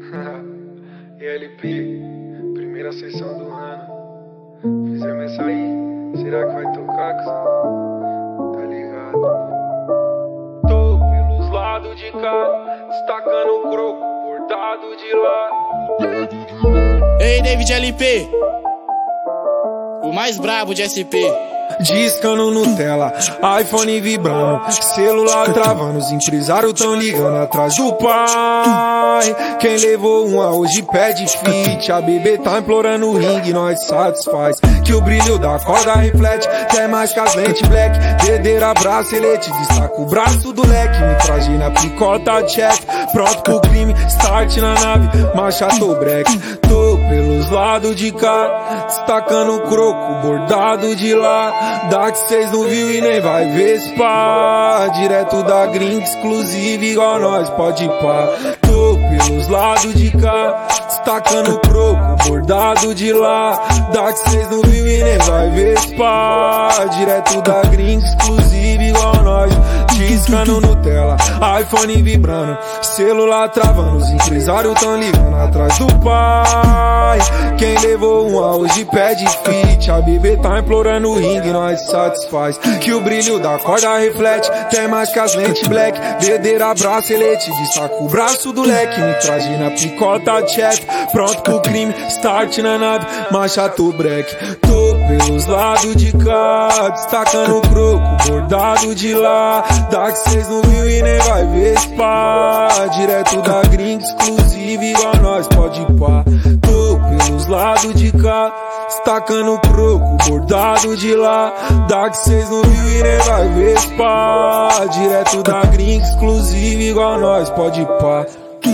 ELP, primeira sessão do ano. Fizemos essa aí, será que vai tocar, cuzão? Tá ligado? Tô pelos lados de cá, destacando o croco, bordado de lá. Ei, David LP, o mais brabo de SP. Discando Nutella, iPhone vibrando, celular travando, os empresários tão ligando atrás do pai. Quem levou uma hoje pede fit, a bebê tá implorando o ringue, nós satisfaz. Que o brilho da corda reflete, quer mais que as lentes black. Dedeira, bracelete, destaca o braço do leque. Me traje na picota, check, pronto pro crime. Start na nave, marcha tô break. Tô pelos lados de cá, destacando o croco, bordado de lá. Dá que cês não viu e nem vai ver spa. Direto da gringa, exclusiva igual nós, pode pá. Tô pelos lados de cá, destacando o croco, bordado de lá. Dá que cês não viu e nem vai ver spa. Direto da gringa, exclusiva igual nós. Discando Nutella, iPhone vibrando, celular travando, os empresários tão ligando atrás do pai. Quem levou uma hoje pede fit, a bebê tá implorando o ringue, nós satisfaz. Que o brilho da corda reflete, tem mais que as lentes black. Dedeira, bracelete, destaca o braço do leque. Me traje na picota, check, pronto pro crime. Start na nave, marcha tô break. Tô pelos lados de cá, destacando o croco, bordado de lá. Dá que cês não viu e nem vai ver spa. Direto da gringa, exclusiva igual nós, pode pá. Tô pelos lados de cá, destacando o croco, bordado de lá. Dá que cês não viu e nem vai ver spa. Direto da gringa, exclusiva igual nós, pode pá.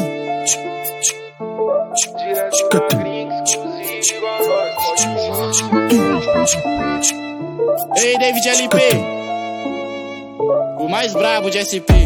Direto da gringa, exclusiva igual nós, pode pá. Ei, David LP, o mais brabo de SP.